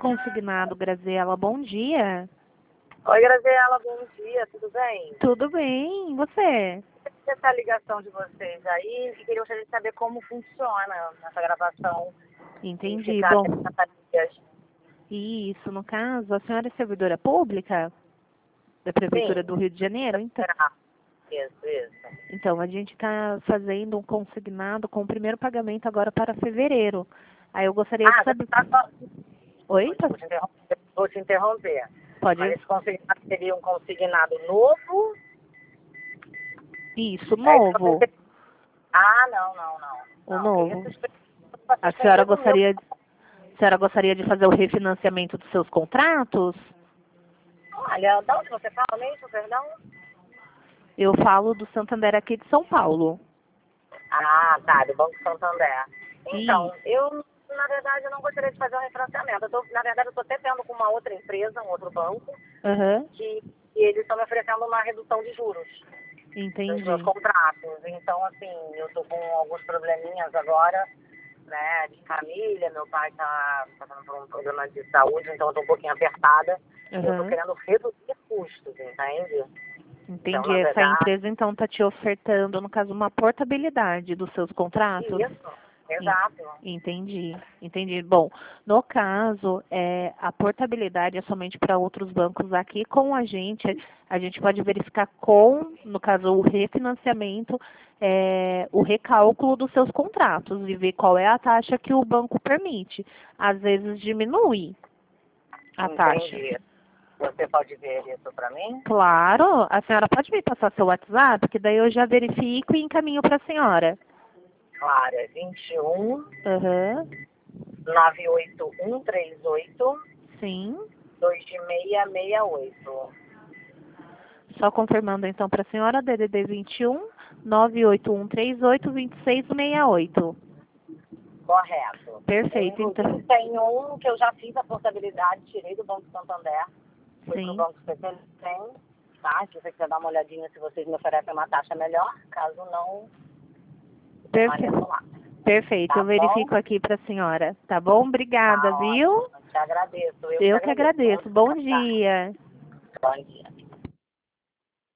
Consignado, Graziela, bom dia. Oi, Graziela, bom dia, tudo bem? Tudo bem, e você? Essa ligação de vocês aí, e queria gostaria de saber como funciona essa gravação. Entendi. Bom, Dias. isso, no caso, a senhora é servidora pública da Prefeitura Sim. do Rio de Janeiro? Então, a gente está fazendo um consignado com o primeiro pagamento agora para fevereiro. Aí eu gostaria de saber... Oi? Vou te interromper. Pode. Mas esse consignado seria um consignado novo? Isso, novo. Não. O novo. A senhora gostaria de fazer o refinanciamento dos seus contratos? Olha, de onde você fala mesmo, perdão? Eu falo do Santander aqui de São Paulo. Ah, tá, do Banco Santander. Então, eu, na verdade, eu não gostaria de fazer um refinanciamento. Na verdade, eu estou até tendo com uma outra empresa, um outro banco, que eles estão me oferecendo uma redução de juros. Entendi. Dos meus contratos. Então, assim, eu estou com alguns probleminhas agora, né, de família. Meu pai está passando por um problema de saúde, então eu estou um pouquinho apertada. Eu estou querendo reduzir custos, entende? Entendi. Então, Essa empresa, então, está te ofertando, no caso, uma portabilidade dos seus contratos? Isso, exato. Entendi. Bom, no caso, a portabilidade é somente para outros bancos aqui. Com a gente pode verificar no caso, o refinanciamento, o recálculo dos seus contratos e ver qual é a taxa que o banco permite. Às vezes diminui a taxa. Você pode ver isso para mim? Claro. A senhora pode me passar seu WhatsApp, que daí eu já verifico e encaminho para a senhora. Claro, é 21 98138 Sim. 2668. Só confirmando então para a senhora, DDD 21 98138 2668. Correto. Perfeito, então. Tem um que eu já fiz a portabilidade, tirei do Banco Santander, fui para o Banco CTM, tá? Se você quiser dar uma olhadinha, se vocês me oferecem uma taxa melhor, caso não, Perfeito, tá, eu verifico aqui para a senhora, tá bom? Obrigada, tá, viu? ótimo. Te agradeço. Eu que agradeço. Bom dia. Bom dia.